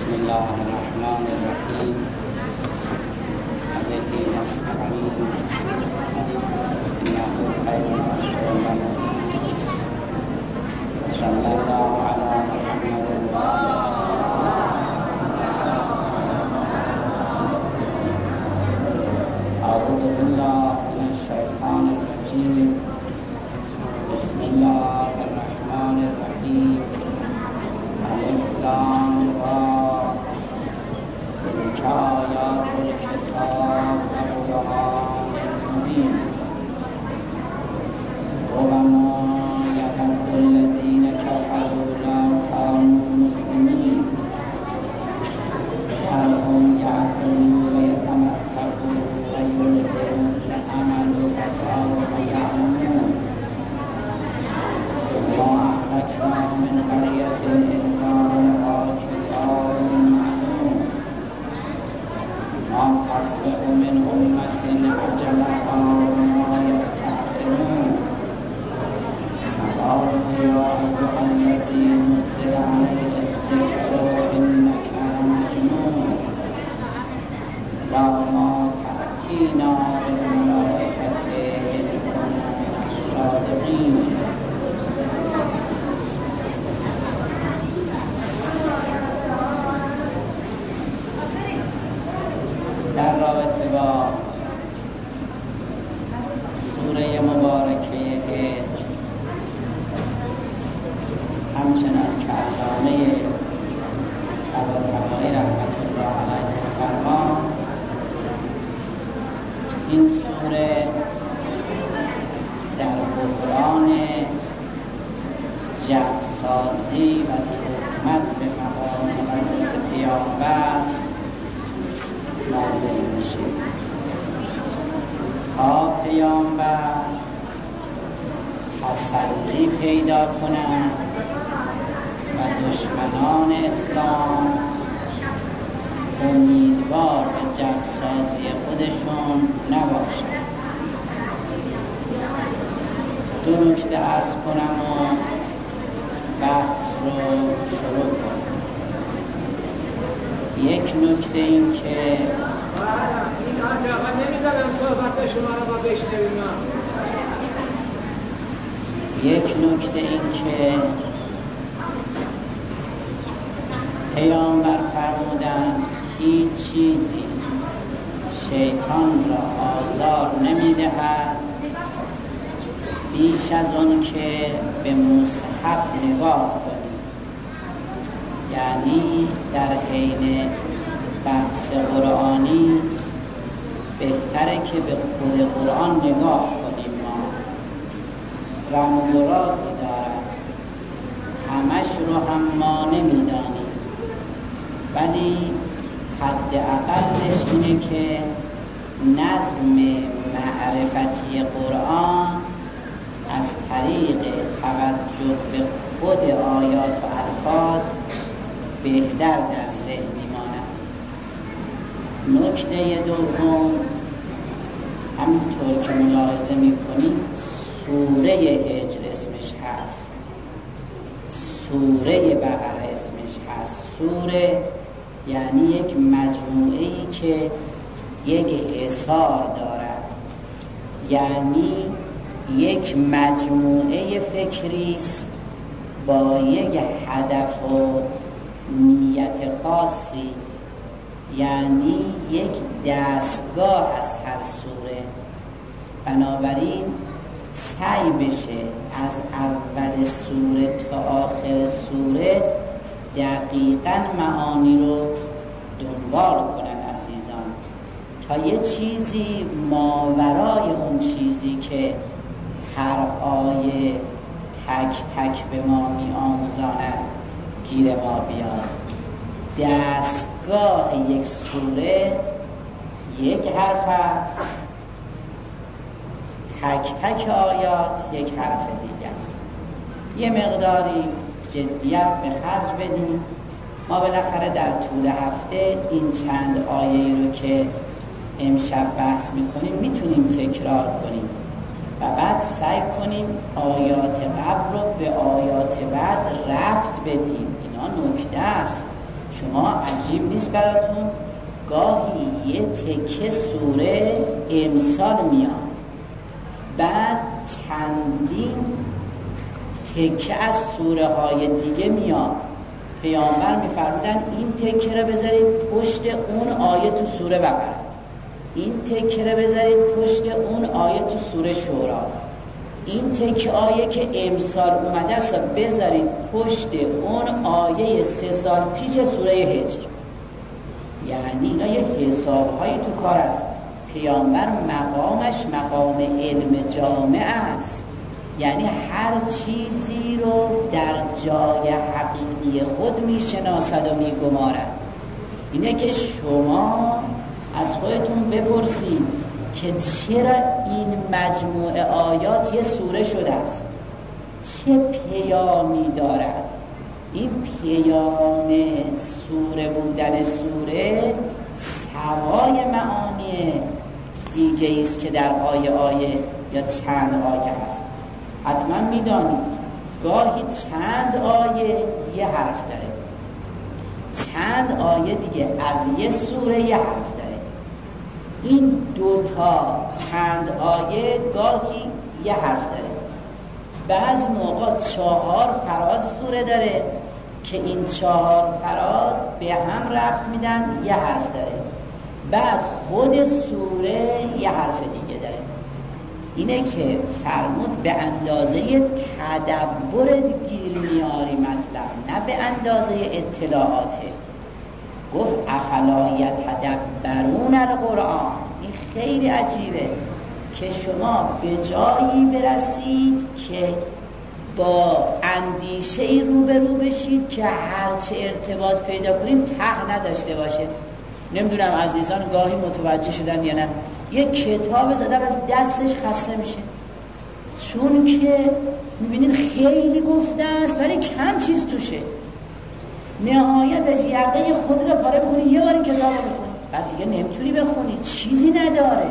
بسم الله الرحمن الرحیم. الذی نستعین انه خیر الرسول صلی الله علی محمد و اعوذ بالله من الشیطان الرجیم. بسم الله الرحمن الرحیم. الف لام را تلک آیات الکتاب والقرآن المبین. وما یحب الذین کفروا لو کانوا مسلمین بل هم یأکلون ویتمتعون ویلههم الامل فسوف یعلمون. وما أهلكنا من قرية إلا لها كتاب معلوم ما تسبق من أمة أجلها وما يستأخرون. وقالوا يا أيها الذي نزل عليه الذكر إنك لمجنون لو ما تأتينا بالملائكة إن كنا صادقين. در رابطه با سوره مبارکه هجر، همچنان که علامه طباطبایی رحمت الله علیه فرمان، این سوره در بحران جعل‌سازی و تهمت به مقام مقدس پیامبر نازل میشه تا پیامبر تسلی پیدا کنند و دشمنان اسلام امیدوار به جعل‌سازی خودشون نباشند. دو نکته عرض کنم و بحث رو شروع کنم. یک نکته این که پیامبر فرمودند هیچ چیزی شیطان را آزار نمی‌دهد بیش از اون که به مصحف نگاه کنی. یعنی در حین بحث قرآنی بهتره که به خود قرآن نگاه کنیم. ما رمز و رازی دارد، همش رو هم ما نمیدانیم، ولی حد اقلش اینه که نظم معرفتی قرآن از طریق توجه به خود آیات و الفاظ بهتر در ذهن میماند. نکته دوم، همینطور که ملاحظه میکنیم سوره هجر اسمش هست، سوره بقره اسمش هست. سوره یعنی یک مجموعه‌ای که یک حصار دارد، یعنی یک مجموعه فکریست با یک هدف و نیت خاصی، یعنی یک دستگاه از هر سوره. بنابراین سعی بشه از اول سوره تا آخر سوره دقیقاً معانی رو دنبال کنن عزیزان، تا یه چیزی ماورای اون چیزی که هر آیه تک تک به ما می آموزاند گیر ما بیاد. دستگاه یک سوره یک حرف است، تک تک آیات یک حرف دیگه است. یه مقداری جدیت به خرج بدیم. ما بالاخره در طول هفته این چند آیه رو که امشب بحث میکنیم میتونیم تکرار کنیم و بعد سعی کنیم آیات قبل رو به آیات بعد ربط بدیم. اینا نکته است. شما عجیب نیست براتون گاهی یه تکه سوره امسال میاد، بعد چندین تکه از سوره های دیگه میاد. پیامبر میفرمودن این تکه رو بذارید پشت اون آیه تو سوره بقره، این تکه رو بذارید پشت اون آیه تو سوره شورا، این تکه آیه که امسال اومده است بذارید پشت اون آیه 3 سال پیش سوره هجر. یعنی اینا یه حساب‌هایی تو کار است. پیامبر مقامش مقام علم جامع است، یعنی هر چیزی رو در جای حقیقی خود میشناسد و میگمارد. اینه که شما از خودتون بپرسید که چرا این مجموعه آیات یه سوره شده است، چه پیامی دارد. این پیام سوره بودن سوره سوای معانی دیگه است که در آیه یا چند آیه هست. حتما میدانید گاهی چند آیه یه حرف داره، چند آیه دیگه از یه سوره یه حرف داره. این دوتا چند آیه گاهی یه حرف داره. بعض موقع 4 فراز سوره داره که این 4 فراز به هم ربط میدن یه حرف داره. بعد خود سوره یه حرف دیگه داره. اینه که فرمود به اندازه تدبر گیر میاری مطلب، نه به اندازه اطلاعاته. گفت افلا یتدبرون القرآن. این خیلی عجیبه که شما به جایی برسید که با اندیشه‌ای روبرو بشید که هرچه ارتباط پیدا کنیم ته نداشته باشه. نمیدونم عزیزان گاهی متوجه شدن یا نه، یک کتاب زدم از دستش خسته میشه، چون که میبینید خیلی گفته است ولی کم چیز توشه. نهایتش یقه خود رو پاره کنی یه بار این کتاب رو بخونی، بعد دیگه نمیتونی بخونی، چیزی نداره.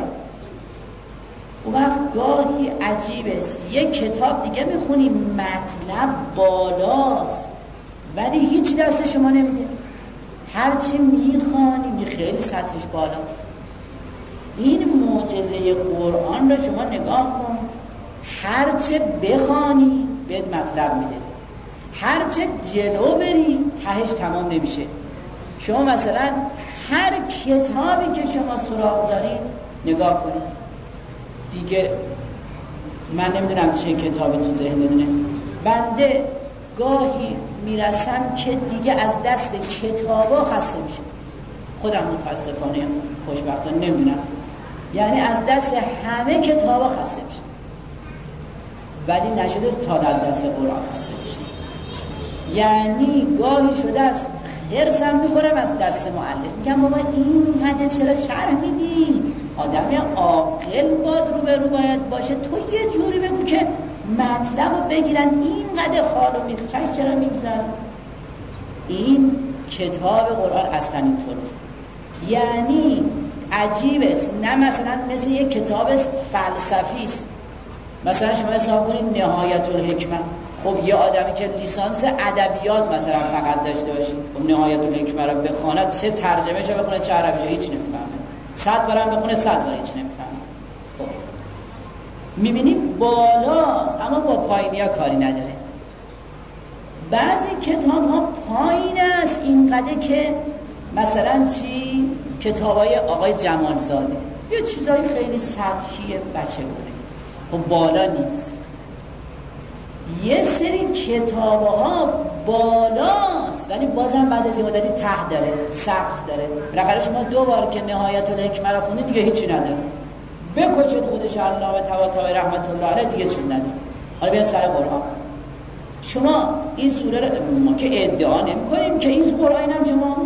اون وقت گاهی عجیب است یک کتاب دیگه میخونی مطلب بالاست ولی هیچ دست شما نمیده، هرچی میخوانی خیلی سطحش بالاست. این معجزه قرآن رو شما نگاه کن، هرچه بخوانی بهت مطلب میده، هرچه جلو بری تهش تمام نمیشه. شما مثلا هر کتابی که شما سراغ دارید نگاه کنید دیگه، من نمیدونم چه کتابی تو ذهنتونه، بنده گاهی میرسم که دیگه از دست کتابا خسته میشه. خودم متاسفانه خوشبختانه نمیدونم، یعنی از دست همه کتابا خسته میشه، ولی نشده تا از دست قرآن خسته میشه. یعنی گاهی شده است حرصم میخورم از دست مؤلف، میگم بابا این قدر چرا شرح میدی؟ آدم عاقل باید باشه، تو یه جوری بگو که مطلب رو بگیرن، این قدر خالو میخچش چرا میگذر؟ این کتاب قرآن اصلا این طور نیست. یعنی عجیب است، نه مثلا مثل یک کتاب فلسفی است. مثلا شما حساب کنید نهایت الحکمه، خب یه آدمی که لیسانس ادبیات مثلا فقط داشته باشه، خب نهایت الحکمه رو بخواند، چه ترجمه‌شو بخونه چه عربیشو هیچ نمیفهمه، 100 بارم بخونه 100 بار هیچ نمیفهمه. خب می‌بینید بالاست اما با پایینی‌ها کاری نداره. بعضی کتاب‌ها پایین است اینقدر که مثلا چی کتابای آقای جمالزاده یه چیزای خیلی سطحی بچه گونه، خب بالا نیست. یه سری کتاب‌ها بالاست ولی بازم بعد از این مدتی ته داره، سقف داره. بالاخره شما 2 بار که نهایت الحکمه رو خوندید دیگه هیچی نداره، بکشید خودش علامه طباطبایی رحمت الله علیه دیگه چیز نداره. حالا بیاین سر قرآن. شما این سوره رو ما که ادعا نمی‌کنیم که این قرآن هم شما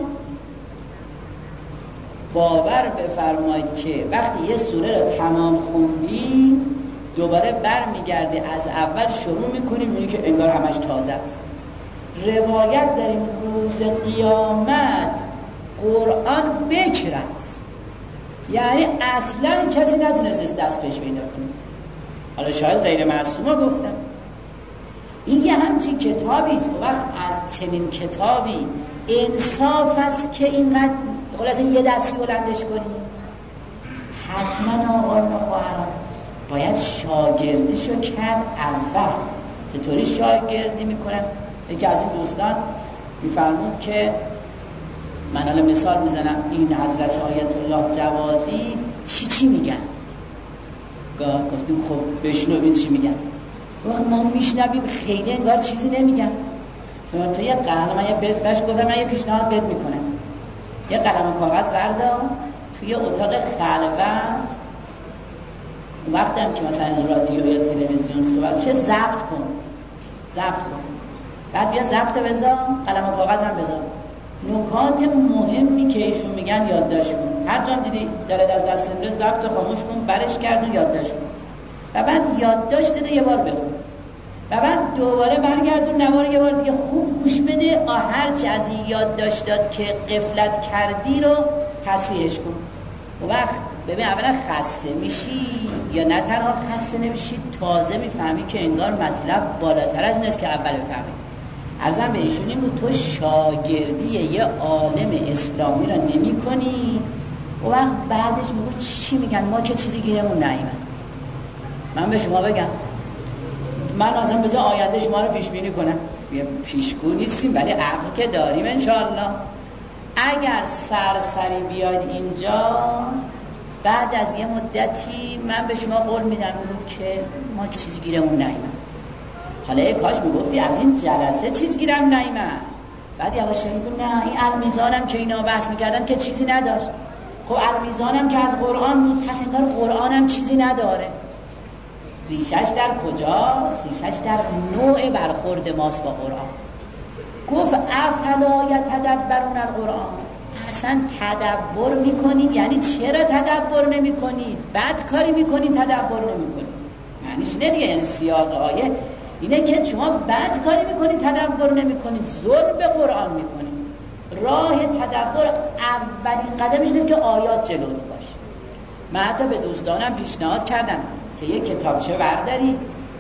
باور بفرمایید که وقتی یه سوره رو تمام خوندی دوباره برمیگردی از اول شروع میکنیم، میبینی که انگار همش تازه است. روایت داریم روز قیامت قرآن بکر است، یعنی اصلا کسی نتونست دست پیش پیدا کنه. حالا شاید غیر معصوما گفتم، این یه همچین کتابی است. وقت از چنین کتابی انصاف است که اینقدر خلاصه یه دستی بلندش کنی؟ حتما آقایان و خواهران باید شاگردیشو کرد اول. چطوری شاگردی میکنن؟ یکی از این دوستان میفرمود که من حالا مثال میزنم، این حضرت آیت الله جوادی چی میگن؟ گفتیم خب بشنوید چی میگن. وقت ما میشنویم خیلی انگار چیزی نمیگن. تو یه قلم، من یه بهش گفتم من یه پیشنهاد بهت میکنم، یه قلم کاغذ بردار توی اتاق خلوت، وقتی هم که مثلا رادیو یا تلویزیون صحبت میشه ضبط کن، بعد بیا ضبط بذار، قلم و کاغذ هم بذار، نکات مهمی که ایشون میگن یادداشت کن، هر جا دیدی داره از دست میره ضبط خاموش کن، برش گردون یادداشت کن و بعد یادداشت ده یه بار بخون و بعد دوباره برگردون نوار یه بار دیگه خوب گوش بده، هرچی از این یادداشت داد که غفلت کردی رو تصحیحش کن. و وقت ببین اولا خسته میشی یا نه تنها خسته نمیشی، تازه میفهمی که انگار مطلب بالاتر از این است که اول بفهمی. عرضم به ایشون این بود تو شاگردی یه عالم اسلامی را نمی کنی و وقت بعدش میگو چی میگن، ما که چیزی گیرمون نیامد. من به شما بگم، من اصلا بذار آینده شما رو پیش بینی کنم، پیشگو نیستیم ولی عقل که داریم انشاءالله. اگر سرسری بیاید اینجا بعد از یه مدتی من به شما قول میدم بود که ما چیزی گیرمون نیامد. حالا ای کاش میگفتی از این جلسه چیز گیرم نیامد، بعد یواش میگم نه این المیزانم که اینا بحث میکردن که چیزی نداشت. خب المیزانم که از قرآن بود، پس انگار قرآنم چیزی نداره. ریشش در کجاست؟ ریشش در نوع برخورد ماست با قرآن. گفت افلا یتدبرون القرآن، اصلا تدبر میکنید؟ یعنی چرا تدبر نمیکنید؟ بد کاری میکنید تدبر نمیکنید. معنیش نه دیگه، این سیاق آیه اینه که شما بد کاری میکنید تدبر نمیکنید، ظلم به قرآن میکنید. راه تدبر اولین قدمش نیست که آیات جلو باشه. من حتی به دوستانم پیشنهاد کردم که یک کتابچه برداری،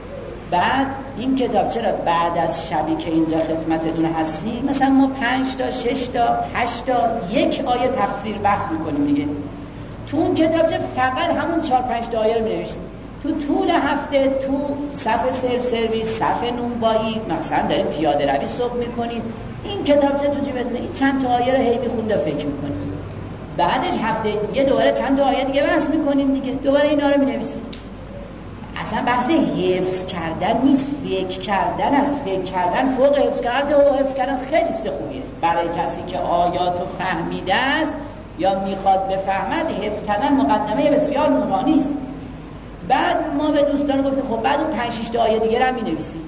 بعد این کتابچه را بعد از شبی که اینجا خدمتتون هستیم مثلا ما 5 تا 6 تا 8 تا یک آیه تفسیر بحث میکنیم دیگه. تو اون کتابچه فقط همون 4-5 تا آیه رو می‌نویسیم. تو طول هفته تو صفحه سلف سرویس، صفحه نونبایی، مثلا دارید پیاده روی صبح میکنید، این کتابچه تو جیبتونه، این چند تا آیه رو هی میخونید و فکر میکنید. بعدش هفته دیگه دوباره چند تا آیه دیگه بحث میکنیم دیگه، دوباره اینا رو مینویسیم. اصلا بحث حفظ کردن نیست، فکر کردن است. فکر کردن فوق حفظ کردن و حفظ کردن خیلی چیز خوبی است برای کسی که آیاتو فهمیده است یا میخواد بفهمد. حفظ کردن مقدمه بسیار نورانی است. بعد ما به دوستان گفتیم خب بعد اون 5-6 تا آیه دیگه رو می‌نویسیم.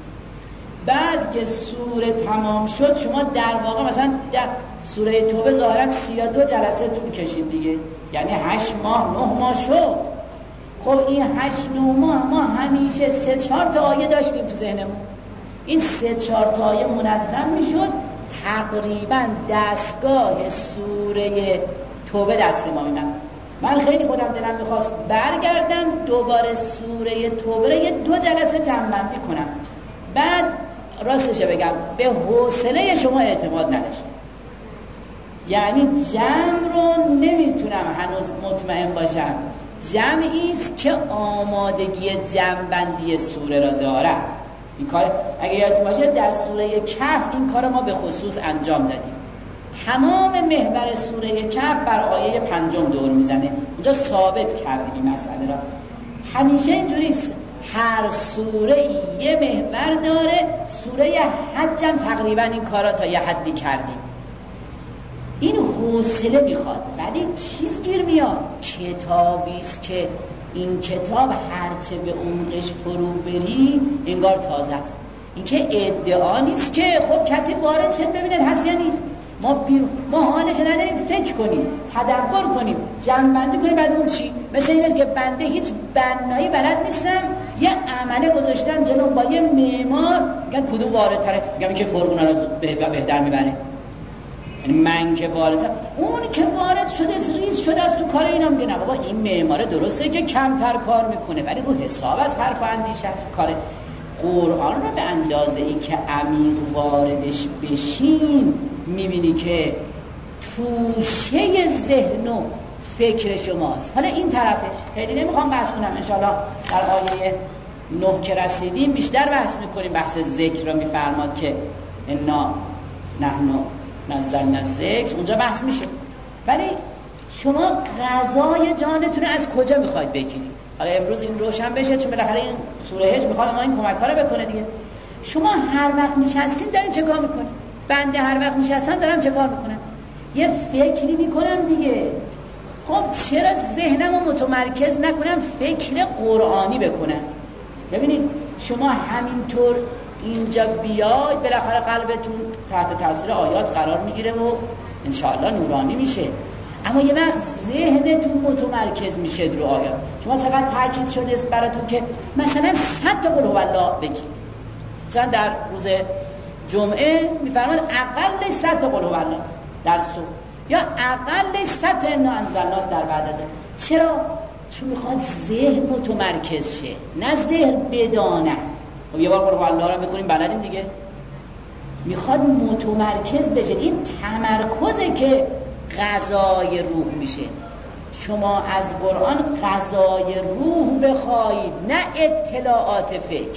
بعد که سوره تمام شد شما در واقع مثلا در سوره توبه ظاهرا 32 جلسه طول کشید دیگه، یعنی 8 ماه 9 ماه شد. خب این 8-9 ماه ما همیشه 3-4 تا آیه داشتیم تو ذهنمون. این 3-4 تا آیه منظم میشد، تقریبا دستگاه سوره توبه دست ما میمد. من خیلی خودم دلم میخواست برگردم دوباره سوره توبه رو 2 جلسه جمع‌بندی کنم. بعد راستش بگم به حوصله شما اعتماد نداشتم، یعنی جمع رو نمیتونم هنوز مطمئن باشم جمعی است که آمادگی جمع‌بندی سوره را دارد. این کار اگه یادتون باشه در سوره کهف این کار ما به خصوص انجام دادیم. تمام محور سوره کهف بر آیه 5 دور میزنه. اونجا ثابت کردیم این مسئله را. همیشه اینجوری است، هر سوره یه محور داره. سوره حج هم تقریبا این کارا تا یه حدی کردیم. این حوصله میخواد، ولی چیز گیر میاد. کتابی است که این کتاب هرچه به عمقش فرو بری انگار تازه است. این که ادعا نیست که خب کسی وارد شد ببینید هست یا نیست. ما حالش نداریم فکر کنیم، تدبر کنیم، جمع‌بندی کنیم. بعد اون چی؟ مثل این است که بنده هیچ بنایی بلد نیستم، یه عمله گذاشتن جلو با یه معمار، میگن کدوم واردتره؟ میگم که فرمونا رو بهتر میبره. یعنی من که وارد، اون که وارد شده ریز شده از تو کار اینا، میگه نه بابا این معمار درسته که کمتر کار میکنه ولی رو حساب از حرف و اندیشه کاره. قرآن رو به اندازه ای که عمیق واردش بشین میبینی که توشه ذهن و فکر شماست. حالا این طرفش خیلی نمیخوام بحث کنم، انشاءالله در آیه 9 که رسیدیم بیشتر بحث میکنیم. بحث ذکر رو میفرماد که انا نحن نزلنا الذکر، اونجا بحث میشه. ولی شما غذای جانتون از کجا میخواید بگیرید؟ حالا امروز این روشن بشه، چون بالاخره این سوره هجر میخواد ما این کمک ها رو بکنه دیگه. شما هر وقت نشستین دارین چه کار میکنین؟ بنده هر وقت نشستم دارم چه کار میکنم؟ یه فکری میکنم دیگه. خب چرا ذهنمو متمرکز نکنم فکر قرآنی بکنم؟ ببینید شما همینطور اینجا بیاید بالاخره قلبتون تحت تاثیر آیات قرار میگیره و انشاءالله نورانی میشه. اما یه وقت ذهنتون متمرکز میشه رو آیات. شما چقدر تاکید شده است براتون که مثلا 100 تا قل هو الله بگید. مثلا در روز جمعه میفرماد اقلش 100 تا قل هو الله است در صبح، یا اقلش 100 تا انا انزلناست در بعد از اون. چرا؟ چون میخواد ذهن متمرکز شه، نه ذهن بدانه. خب یه بار قل هو الله رو میخونیم بلدیم دیگه. میخواد متمرکز بشه. این تمرکزه که غذای روح میشه. شما از قرآن غذای روح بخواید، نه اطلاعات فکر.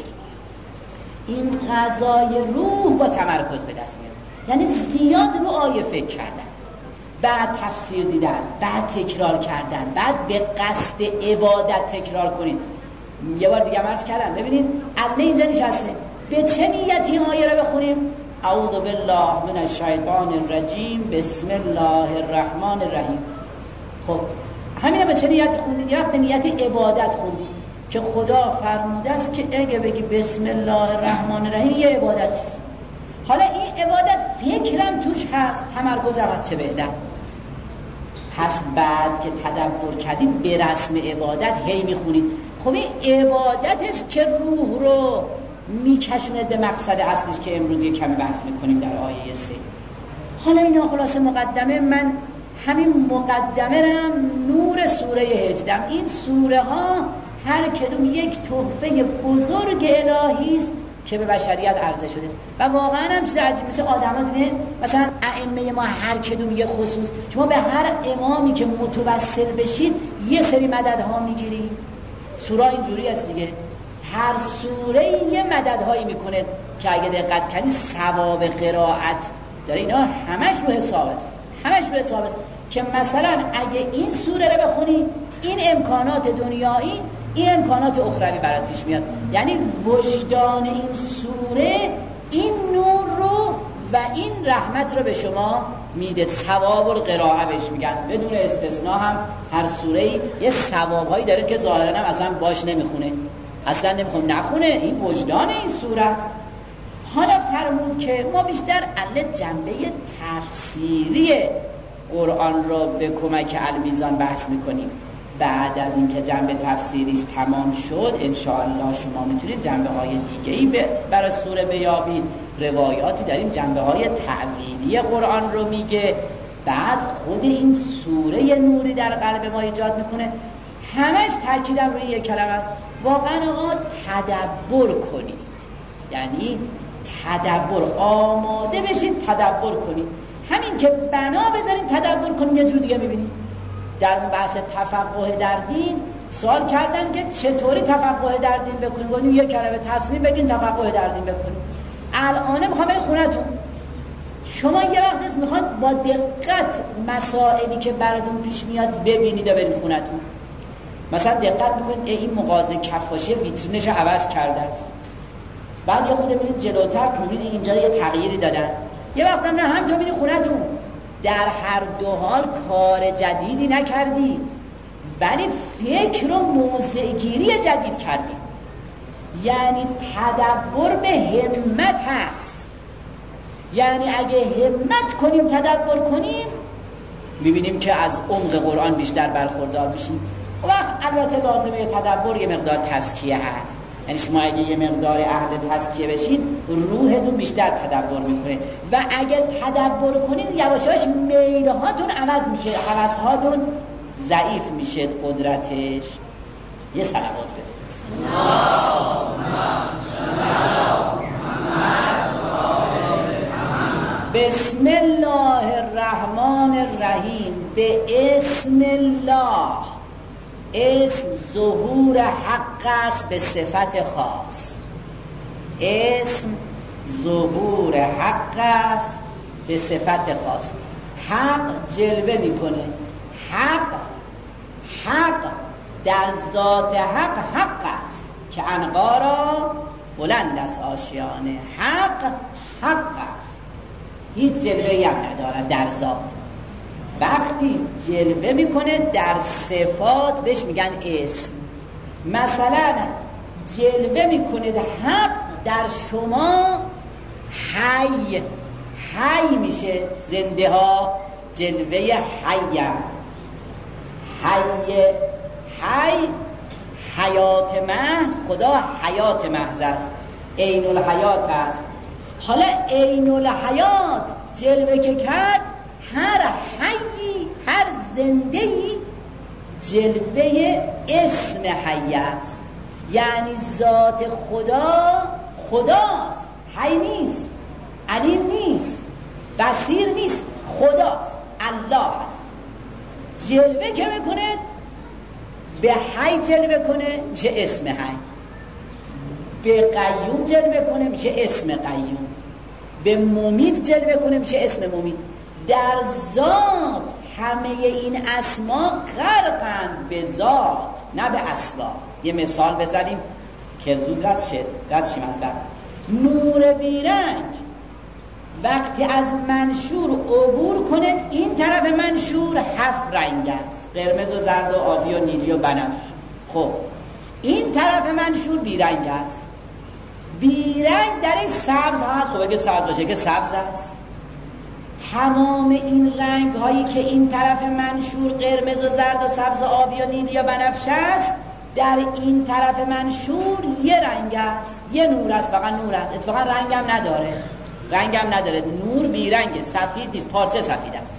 این غذای روح با تمرکز به دست میاد، یعنی زیاد رو آیه فکر کردن، بعد تفسیر دیدن، بعد تکرار کردن، بعد به قصد عبادت تکرار کنید. یه بار دیگه عرض کردم ببینید الله اینجا نشسته، به چه نیتی آیه رو بخونیم؟ اعوذ بالله من الشیطان الرجیم بسم الله الرحمن الرحیم. خب همین به چه نیتی خوندید؟ یا به نیت عبادت خوندید که خدا فرموده است که اگه بگی بسم الله الرحمن الرحیم یه عبادت است. حالا این عبادت فکرم توش هست، تمرکزم هست، چه بهتر. پس بعد که تدبر کردید به رسم عبادت هی میخونید. خب این عبادت است که روح رو میکشونه به مقصد اصلیش که امروز یک کمی بحث میکنیم در آیه 3. حالا اینا خلاصه مقدمه. من همین مقدمه رم نور سوره هجدم. این سوره ها هر کدوم یک تحفه بزرگ الهی است که به بشریت عرضه شده است. و واقعا هم چیز عجیبه، مثل آدما دیدین مثلا ائمه ما هر کدوم یه خصوص، شما به هر امامی که متوسل بشید یه سری مددها میگیری. سوره اینجوری است دیگه، هر سوره یه مددهایی میکنه که اگه دقت کنی ثواب قرائت داره. اینا همش رو حساب است، همش رو حساب است که مثلا اگه این سوره رو بخونی این امکانات دنیایی، این امکانات اخروی برات پیش میاد. یعنی وجدان این سوره این نور رو و این رحمت رو به شما میده. ثواب القراءه بهش میگن. بدون استثناء هم هر سوره‌ای یه ثوابهایی داره که ظاهرا هم اصلا باش نمیخونه، اصلا نمیخوام نخونه. این وجدان این سوره است. حالا فرمود که ما بیشتر جنبه تفسیری قرآن را به کمک المیزان بحث میکنیم. بعد از اینکه جنبه تفسیریش تمام شد انشاءالله شما میتونید جنبه های دیگه‌ای برای سوره بیابید. روایاتی داریم جنبه های تعویلی قرآن رو میگه. بعد خود این سوره نوری در قلب ما ایجاد میکنه. همش تاکیدم روی یک کلمه است، واقعا آقا تدبر کنید. یعنی تدبر، آماده بشید تدبر کنید. همین که بنا بذارید تدبر کنید یه جور دیگه میبینید. در اون بحث تفقه در دین سوال کردن که چطوری تفقه در دین بکنیم، گفتیم یک کلمه تصمیم بگیرید تفقه در دین بکنید. الان میخوام برید خونتون، شما یه وقت میخوان با دقت مسائلی که براتون پیش میاد ببینید و برید خونتون. مثلا دقت میکنید این مغازه کفاشی ویترینش عوض کرده است، بعد یه خود میرید جلوتر میبینید اینجا یه تغییری دادن. یه وقت هم نه، هم تو میرید خونتون. در هر دو حال کار جدیدی نکردی، ولی فکر و موضع‌گیری جدید کردی. یعنی تدبر به همت هست. یعنی اگه همت کنیم تدبر کنیم میبینیم که از عمق قرآن بیشتر برخوردار میشیم. وقت البته لازمه تدبر یه مقدار تزکیه هست. یعنی شما اگه یه مقدار اهل تزکیه بشین روحتون بیشتر تدبر میکنه و اگه تدبر کنین یواشاش میلهاتون عوض میشه، حواسهاتون ضعیف میشه قدرتش. یه صلوات بفرست. بسم الله الرحمن الرحیم. به اسم الله، اسم ظهور حق است به صفت خاص. اسم ظهور حق است به صفت خاص. حق جلوه میکنه. حق در ذات حق است که عنقا را بلند از آشیانه. حق است، هیچ جلوه‌ای هم ندارد در ذات. وقتی جلوه میکنه در صفات بهش میگن اسم. مثلا جلوه میکنه حق در شما حی میشه. زنده ها جلوه حی حیات محض. خدا حیات محض است، عین الحیات است. حالا عین الحیات جلوه که کرد، هر حیی، هر زندهی جلوه اسم حی است. یعنی ذات خداست، حی نیست، علیم نیست، بصیر نیست، خداست، الله است. جلوه که میکنه به حی جلوه کنه میشه اسم حی، به قیوم جلوه کنه میشه اسم قیوم، به ممیت جلوه کنه میشه اسم ممیت. در ذات همه این اسما غرقند به ذات، نه به اسما. یه مثال بزنیم که زود رد شیم از بعد. نور بیرنگ وقتی از منشور عبور کند، این طرف منشور 7 رنگ است، قرمز و زرد و آبی و نیلی و بنفش. خب این طرف منشور بیرنگ است، بیرنگ درش سبز هست. خب اگه سبز باشه که سبز است. تمام این رنگ هایی که این طرف منشور قرمز و زرد و سبز و آبی و نیلی و بنفش است، در این طرف منشور یه رنگ است، یه نور است، فقط نور است. اتفاقا رنگ هم نداره. نور بیرنگه، سفید نیست، پارچه سفید است.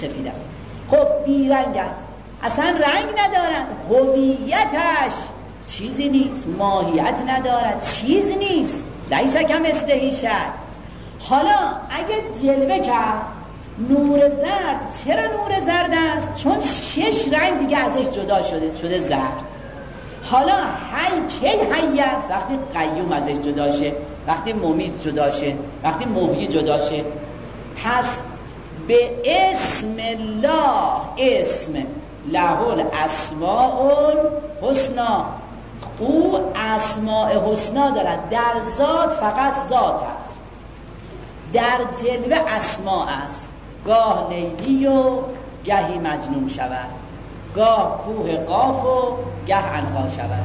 خب بیرنگ است، اصلا رنگ ندارد. هویتش چیزی نیست، ماهیت ندارد، چیز نیست. لیس کمثله شیء. حالا اگه جلوه کرد نور زرد، چرا نور زرد است؟ چون 6 رنگ دیگه ازش جدا شده زرد. حالا حی کی حی است؟ وقتی قیوم ازش جدا شه، وقتی ممیت جدا شه، وقتی محیی جدا شه. پس به اسم الله، اسم له الاسماء الحسنی، او اسماء حسنا دارد. در ذات فقط ذات است، در جلوه اسماء است. گاه لیلی و گهی مجنون شود، گاه کوه قاف و گه عنقا شود.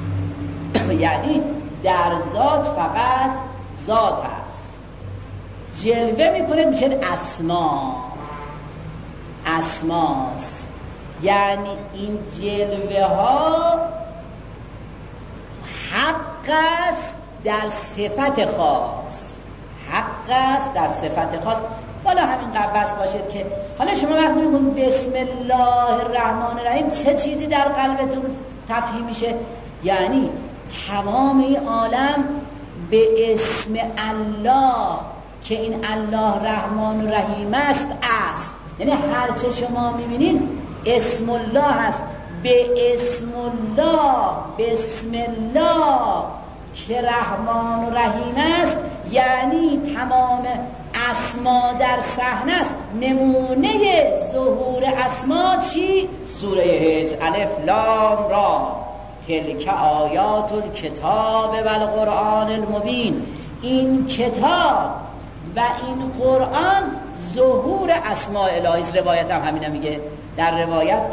یعنی در ذات فقط ذات است. جلوه میکنه میشه اسماست. یعنی این جلوه ها حق است در صفت خاص. حالا همین بس باشد که حالا شما وقتی میگون بسم الله الرحمن الرحیم، چه چیزی در قلبتون تفهیم میشه؟ یعنی تمام این عالم به اسم الله که این الله رحمان و رحیم است. یعنی هرچه شما میبینین اسم الله است. به اسم الله، بسم الله که رحمان و رحیم است، یعنی تمام اسما در صحنه است. نمونه ظهور اسما چی؟ سوره هجر، الف لام را تلک آیات الکتاب و القرآن المبین. این کتاب و این قرآن ظهور اسماء الهی است. روایت هم همینه میگه. در روایت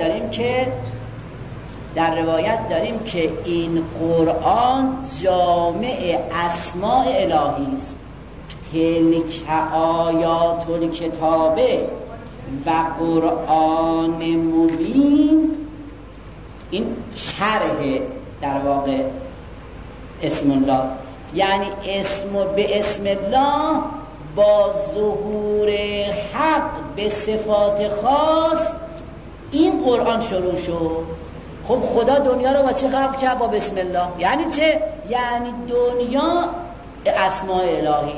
داریم که این قرآن جامع اسماء الهی است. تلک آیات الکتاب و قرآن مبین، این شرح در واقع اسم الله. یعنی به اسم الله با ظهور حق به صفات خاص این قرآن شروع شد. خب خدا دنیا رو با چه خلق کرد؟ با بسم الله. یعنی چه؟ یعنی دنیا اسماء الهی است.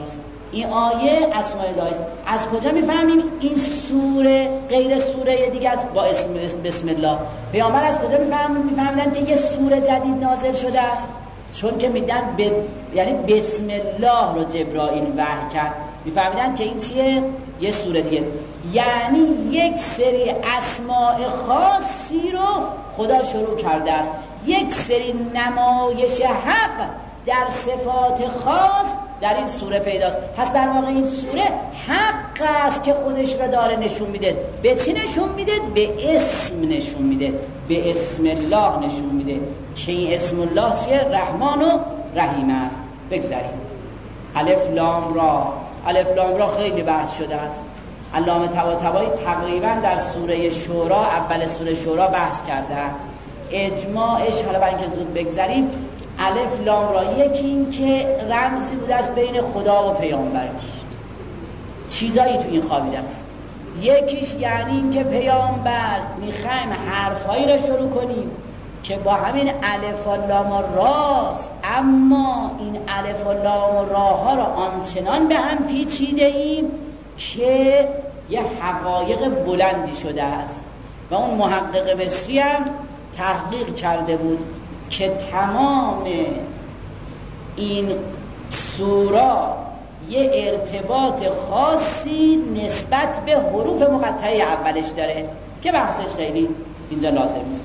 این آیه اسماء الله است. از کجا میفهمیم این سوره غیر سوره دیگه است؟ با اسم بسم الله. پیامبر از کجا میفهمیدن که یه سوره جدید نازل شده است؟ چون که میدن یعنی بسم الله رو جبرائیل وحی کرد، میفهمیدن که این چیه؟ یه سوره دیگه است. یعنی یک سری اسماء خاصی رو خدا شروع کرده است، یک سری نمایش حق در صفات خاص در این سوره پیداست. پس در واقع این سوره حق است که خودش را داره نشون میده. به چی نشون میده؟ به اسم نشون میده، به اسم الله نشون میده که این اسم الله چیه؟ رحمان و رحیم است. بگذاریم الف لام را. الف لام را خیلی بحث شده است. علامه طباطبایی تقریبا در سوره شورا، اول سوره شورا بحث کردن. اجماعش، حالا برای اینکه زود بگذاریم، الف لام را یکی این که رمزی بوده است بین خدا و پیامبرش، چیزایی تو این خوابیده است. یکیش یعنی این که پیامبر میخوایم حرفایی را شروع کنیم که با همین الف و لام و راست، اما این الف و لام و راها را آنچنان به هم پیچیده ایم که یه حقایق بلندی شده است. و اون محقق بصری هم تحقیق کرده بود که تمام این سورا یه ارتباط خاصی نسبت به حروف مقطعه اولش داره که بحثش خیلی اینجا لازم نیست.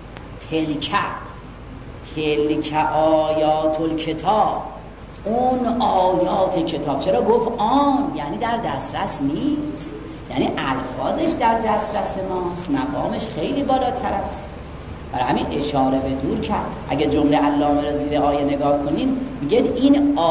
تلک آیات الکتاب، اون آیات کتاب. چرا گفت آن؟ یعنی در دسترس نیست، یعنی الفاظش در دسترس ماست، مقامش خیلی بالاتر است. برای همین اشاره به دور کرد. اگه جمله علامه را زیر آیه نگاه کنین، میگه این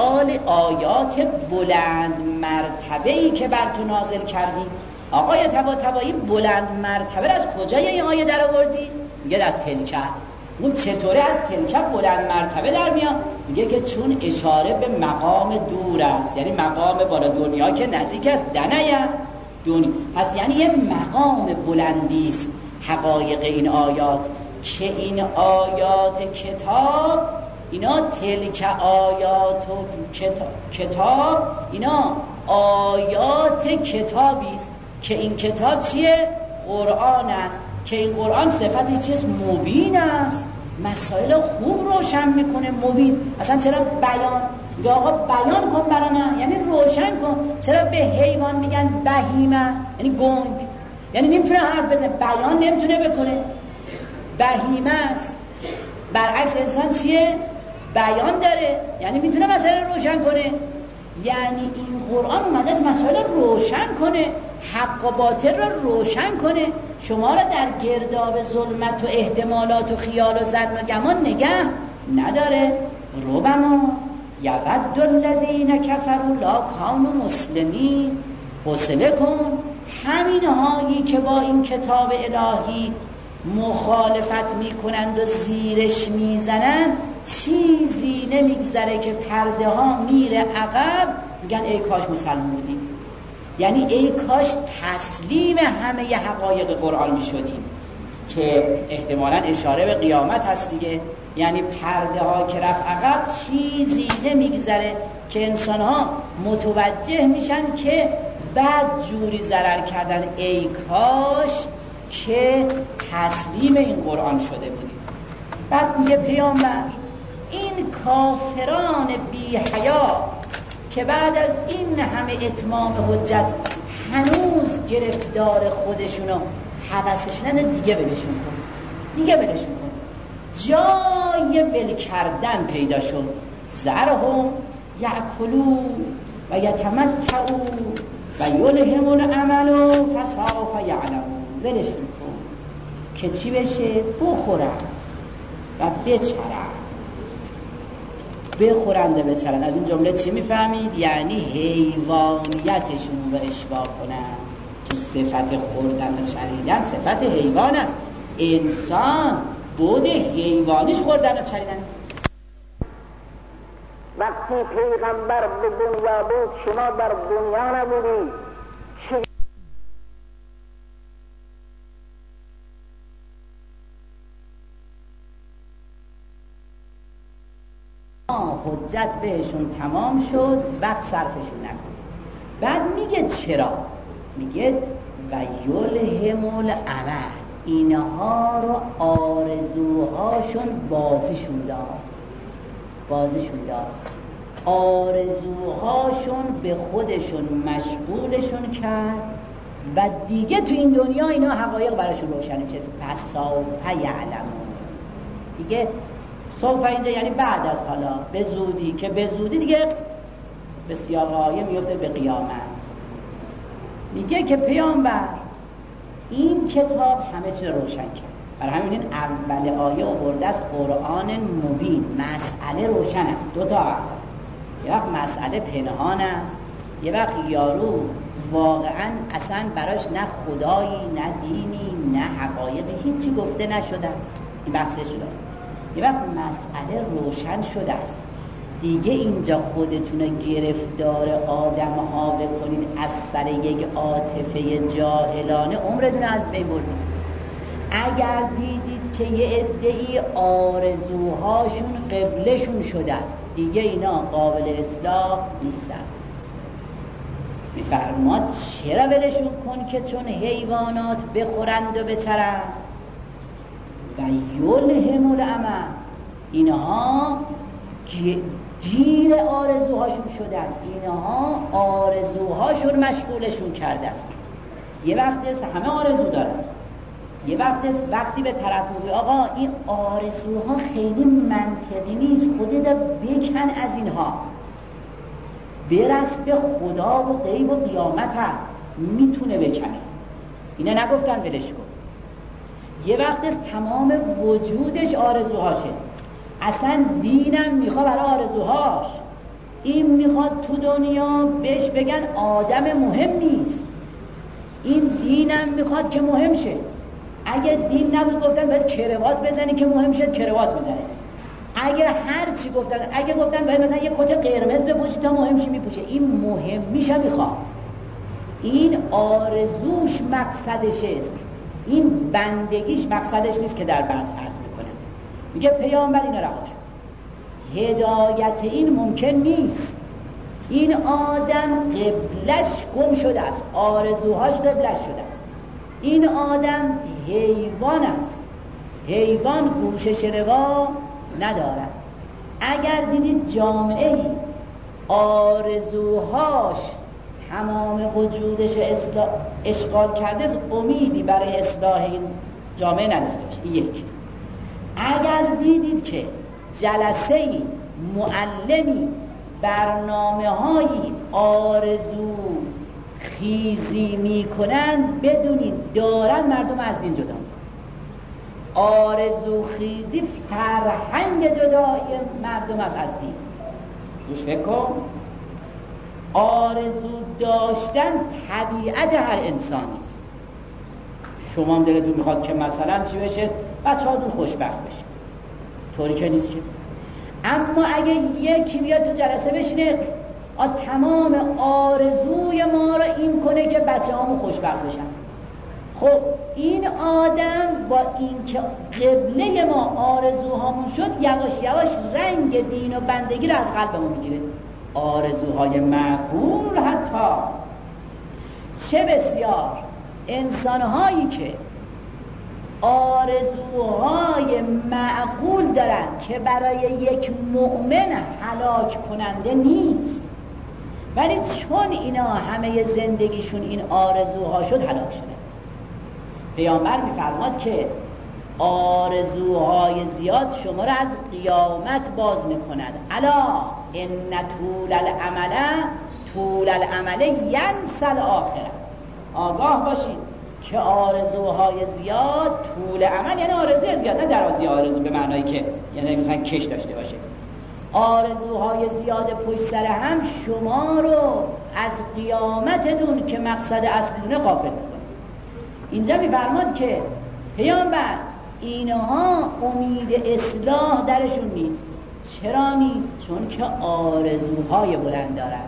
آیات بلند مرتبه‌ای که بر تو نازل کردیم. آقای طباطبایی بلند مرتبه از کجای این آیه در آوردی؟ میگه از تلکه. اون چطوره از تلکه بلند مرتبه در میاد؟ میگه که چون اشاره به مقام دور است، یعنی مقام بالا، دنیا که نزدیک است، دنیا دنیا پس یعنی یه مقام بلندی است حقایق این آیات، که این آیات کتاب، اینا تلک آیات کتاب، اینا آیات کتابی است که این کتاب چیه؟ قرآن است، که این قرآن صفتی چیست؟ مبین است، مسائل خوب روشن میکنه. مبین اصلا چرا بیان؟ میگه آقا بیان کن برای من، یعنی روشن کن. چرا به حیوان میگن بهیمه؟ یعنی گنگ، یعنی نمیتونه حرف بزنه، بیان نمیتونه بکنه، بهیمه است. برعکس انسان چیه؟ بیان داره، یعنی میتونه مسائل روشن کنه. یعنی این قرآن اومده از مسائل روشن کنه، حق و باطل رو روشن کنه، شما را در گرداب ظلمت و احتمالات و خیال و ظن و گمان نگه نداره. ربما یود الذین کفروا لا کانوا مسلمین. حوصله کن، همین هایی که با این کتاب الهی مخالفت میکنند و زیرش میزنند، چیزی نمیگذره که پرده ها میره عقب، میگن ای کاش مسلمان بودیم، یعنی ای کاش تسلیم همه ی حقایق قرآن میشدیم، که احتمالاً اشاره به قیامت هست دیگه. یعنی پرده ها که رفت عقب، چیزی نمیگذره که انسان ها متوجه میشن که بعد جوری ضرر کردن، ای کاش که تسلیم این قرآن شده بودیم. بعد میگه پیامبر این کافران بی حیا که بعد از این همه اتمام حجت هنوز گرفتار خودشونو هوسشونن، دیگه ولشون کن، دیگه ولشون کن. جای ول کردن پیدا شد. ذرهم یأکلوا و یتمتعوا و یلهموا الامل فسوف یعلمون. ولشون کن که چی بشه؟ بخورن و بچرن. بخورند و بچرن. از این جمله چی میفهمید؟ یعنی حیوانیتشون رو اشباع کنن. تو صفت خوردن و چریدن صفت حیوان است. انسان بود حیوانیش خوردن و چریدن. وقتی پیغمبر به دنیا بود شما در دنیا نبودی. اینها حجت بهشون تمام شد، وقت صرفشون نکن. بعد میگه چرا؟ میگه و یلهموا الامل، اینها رو آرزوهاشون بازیشون داد، آرزوهاشون به خودشون مشغولشون کرد و دیگه تو این دنیا اینا حقایق براشون روشنه. چه فسوف یعلمون، دیگه سوف اینجا یعنی بعد از حالا، به زودی، که به زودی دیگه به سیاق آیه میفته به قیامت. میگه که پیامبر این کتاب همه چیز روشن کرد. برای همین این اول آیه آورده از قرآن مبین، مسئله روشن است. دو تا بحث است، یه وقت مسئله پنهان است، یه وقت یارو واقعا اصلا براش نه خدایی نه دینی نه حقایقی هیچی گفته نشده است، این بحثه شده است. یه وقت مسئله روشن شده است، دیگه اینجا خودتون گرفتار آدم ها بکنید از سر یک عاطفه جاهلانه عمرتون از بین بردید. اگر دیدید که یه عده‌ای آرزوهاشون قبلشون شده است، دیگه اینا قابل اصلاح نیستن. میفرماد چرا ولشون کن که چون حیوانات بخورند و بچرند. و یلهموا الامل، اینها گیر آرزوهاشون شدن، اینها آرزوهاشون مشغولشون کرده است. یه وقت است همه آرزو دارن، یه وقت است وقتی به طرف میگه آقا این آرزوها خیلی منطقی نیست، خودت بکن از اینها، برس به خدا و غیب و قیامت هم میتونه بکنه، اینا نگفتن ولش کن. یه وقت است تمام وجودش آرزوهاشه، اصلا دینم میخواد برای آرزوهاش، این میخواد تو دنیا بهش بگن آدم مهم نیست، این دینم میخواد که مهم شه. اگه دین نبود گفتن باید کروات بزنی که مهم شد کروات بزنه، اگه هر چی گفتن، اگه گفتن باید مثلا یه کت قرمز بپوشی تا مهم شی میپوشه، این مهم میشه میخواد، این آرزوش مقصدش است، این بندگیش مقصدش نیست که در بند عرض میکنه. میگه پیامبر اینا رها شد، هدایت این ممکن نیست، این آدم قبلش گم شده است، آرزوهاش قبلش شده است، این آدم حیوان است، حیوان گوش شنوا ندارد. اگر دیدید جامعه‌ای آرزوهاش تمام وجودش اشغال کرده است، امیدی برای اصلاح این جامعه نداشته باشه. یک، اگر دیدید که جلسه‌ای معلمی برنامه‌هایی آرزو خیزی میکنن، بدونید دارن مردم از دین جدا میکنن. آرزو خیزی فرهنگ جدای مردم از دین. روش فکر کن، آرزو داشتن طبیعت هر انسانی است. شما هم دلتون میخواد که مثلا چی بشه؟ بچه‌هاتون خوشبخت بشه، طوری که نیست که. اما اگه یکی بیاد تو جلسه بشینه تمام آرزوی ما رو این کنه که بچه‌هامون خوشبخت بشن، خب این آدم با این که قبله ما آرزوهامون شد، یواش یواش رنگ دین و بندگی رو از قلبمون میگیره. آرزوهای معقول، حتی چه بسیار انسانهایی که آرزوهای معقول دارن که برای یک مؤمن هلاک کننده نیست، ولی چون اینا همه زندگیشون این آرزوها شد هلاک شده. پیامبر میفرماد که آرزوهای زیاد شما را از قیامت باز میکند. الا ان طول الامل ینسی الاخره. آگاه باشید که آرزوهای زیاد، طول عمل یعنی آرزوی زیاد، نه درازی آرزو به معنایی که یعنی مثلا کش داشته باشه. آرزوهای زیاد پشت سر هم شما رو از قیامتتون که مقصد اصلیونه غافل میکنه. اینجا میفرماد که پیامبر اینها امید اصلاح درشون نیست. چرا نیست؟ چون که آرزوهای بلند دارن.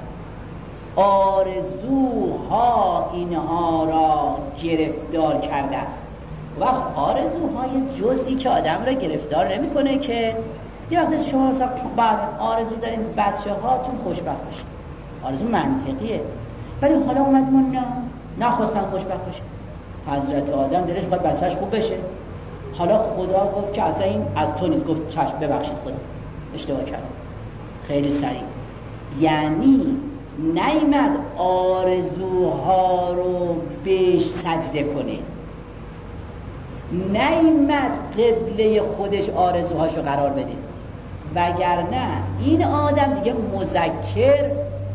آرزوها اینها را گرفتار کرده است. وقت آرزوهای جزئی که آدم را گرفتار نمیکنه که یه وقت شما بعد آرزو دارین بچه هاتون خوشبخت باشن، آرزو منطقیه، ولی حالا اومد ما نخواستن خوشبخت باشن. حضرت آدم دلش باید بچهش خوب بشه، حالا خدا گفت که اصلا این از تو نیست، گفت چشم ببخشید خدا اشتباه کردم. خیلی سریع، یعنی نیامد آرزوها رو بهش سجده کنه، نیامد قبله خودش آرزوهاشو قرار بده، وگرنه این آدم دیگه مذکر،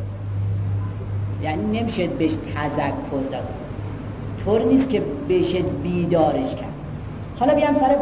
یعنی نمیشه بهش تذکر داد، طور نیست که بشه بیدارش کرد. حالا بیام سر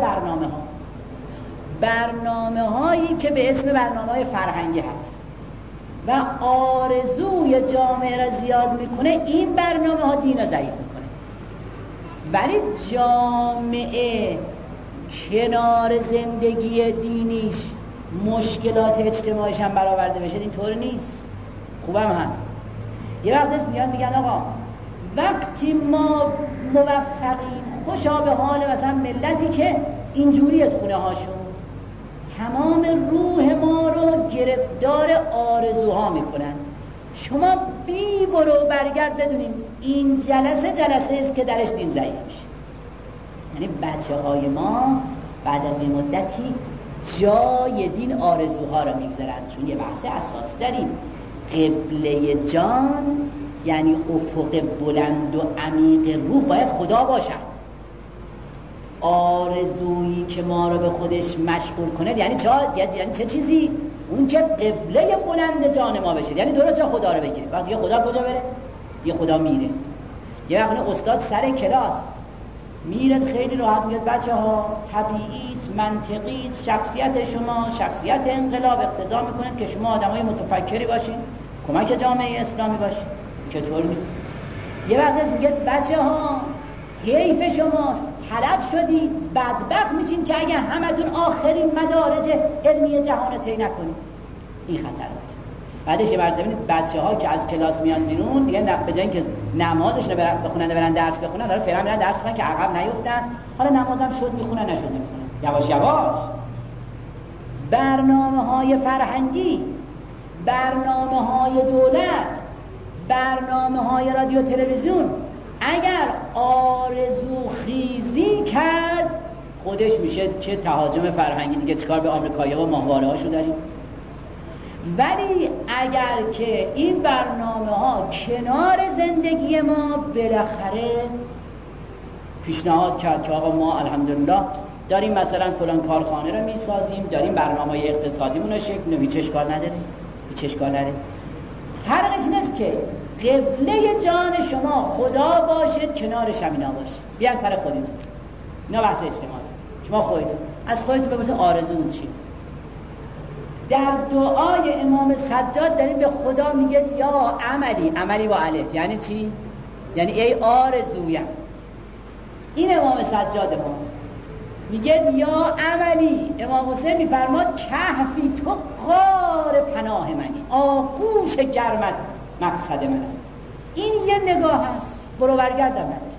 برنامه هایی که به اسم برنامه های فرهنگی هست و آرزوی جامعه را زیاد میکنه، این برنامه ها دین را ضعیف میکنه. ولی جامعه کنار زندگی دینیش مشکلات اجتماعیش هم برآورده بشه، این طور نیست. خوبم هست یه وقت میگن آقا وقتی ما موفقیم، خوشا به حال مثلا ملتی که اینجوری از خونه هاشون تمام روح ما رو گرفتار آرزوها میکنن، شما بی برو برگرد بدونین این جلسه است که درش دین ضعیف میشه. یعنی بچه های ما بعد از این مدتی جای دین آرزوها رو میگذارن، چون یه بحث اساس داریم، قبله جان یعنی افق بلند و عمیق روح باید خدا باشد. آرزویی که ما رو به خودش مشغول کنه یعنی چه چیزی؟ اون که قبله بلند جان ما بشه، یعنی درست جا خدا رو بگیره. وقتی یه خدا کجا بره؟ یه خدا میره. یه وقت استاد سر کلاس میره خیلی راحت میگه بچه ها طبیعی است، منطقی است، شخصیت شما شخصیت انقلاب اقتضا میکنه که شما آدمای متفکری باشین، کمک جامعه اسلامی باشین. چطور نیست؟ یه وقت میگه بچه ها حیف شماست، طلب شدی، بدبخت میشین که اگه همتون آخرین مدارج علمی جهان طی نکنید. این خطرات. بعدش یه مرتبه ببینید بچه ها که از کلاس میان بیرون دیگه به جای اینکه نمازش رو بخونن برن درس بخونن، حالا فعلا میرن درس بخونن که عقب نیفتن، حالا نمازم شد میخونن نشد نمیخونن. یواش یواش برنامه‌های فرهنگی، برنامه‌های دولت، برنامه‌های رادیو تلویزیون اگر آرزو خیزی کرد خودش میشه که تهاجم فرهنگی، دیگه چیکار به آمریکایی‌ها و ماهواره هاشو داریم. ولی اگر که این برنامه‌ها کنار زندگی ما بالاخره پیشنهاد کرد که آقا ما الحمدلله داریم مثلا فلان کارخانه رو میسازیم، داریم برنامه اقتصادیمون رو شکل میدیم، هیچ اشکال نداره. فرقش این است که قبله جان شما خدا باشد، کنارش هم اینا باشه. بیام سر خودتون، اینا بحث اجتماعی. شما خودتون از خودتون بپرسید آرزوتون چیه؟ در دعای امام سجاد داریم به خدا میگه یا عملی با الف، یعنی چی؟ یعنی ای آرزویم. این امام سجاد ماست، میگه یا عملی. امام حسین میفرماد کهفی تو غار پناه منی، آغوش گرمت مقصد من است. این یه نگاه هست، برو برگردم نداره.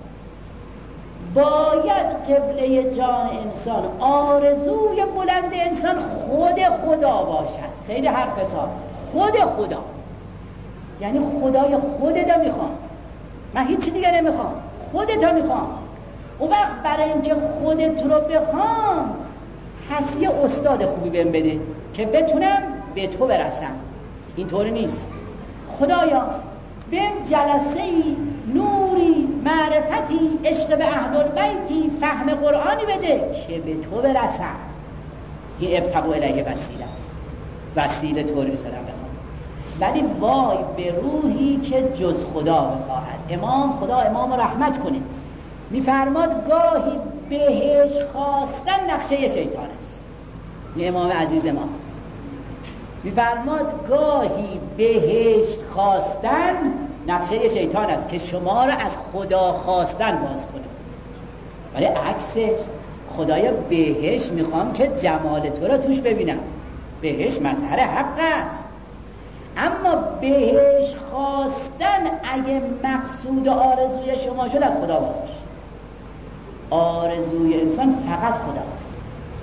باید قبله جان انسان، آرزوی بلند انسان خود خدا باشد. خیلی حرف حساب، خود خدا، یعنی خدای خودت میخوام، من هیچ دیگه نمیخوام، خودت میخوام. اون وقت برای اینکه خودت رو بخوام پس یه استاد خوبی بهم بده که بتونم به تو برسم. اینطور نیست. خدایا بهم جلسه‌ای، نوری، معرفتی، عشق به اهل البیتی، فهم قرآنی بده که به تو برسم. این ابتغوا الیه وسیله است، وسیله طوری نیست بخوام. ولی وای به روحی که جز خدا بخواهد. خدا امام رحمت کنه، میفرماد گاهی بهش خواستن نقشه شیطان است. امام عزیز ما میفرماد گاهی بهشت خواستن نقشه شیطان است که شما را از خدا خواستن باز کنه. ولی عکسش خدایا بهشت میخوام که جمال تو را توش ببینم، بهشت مظهر حق است. اما بهشت خواستن اگه مقصود آرزوی شما شد از خدا باز بشه. آرزوی انسان فقط خداست.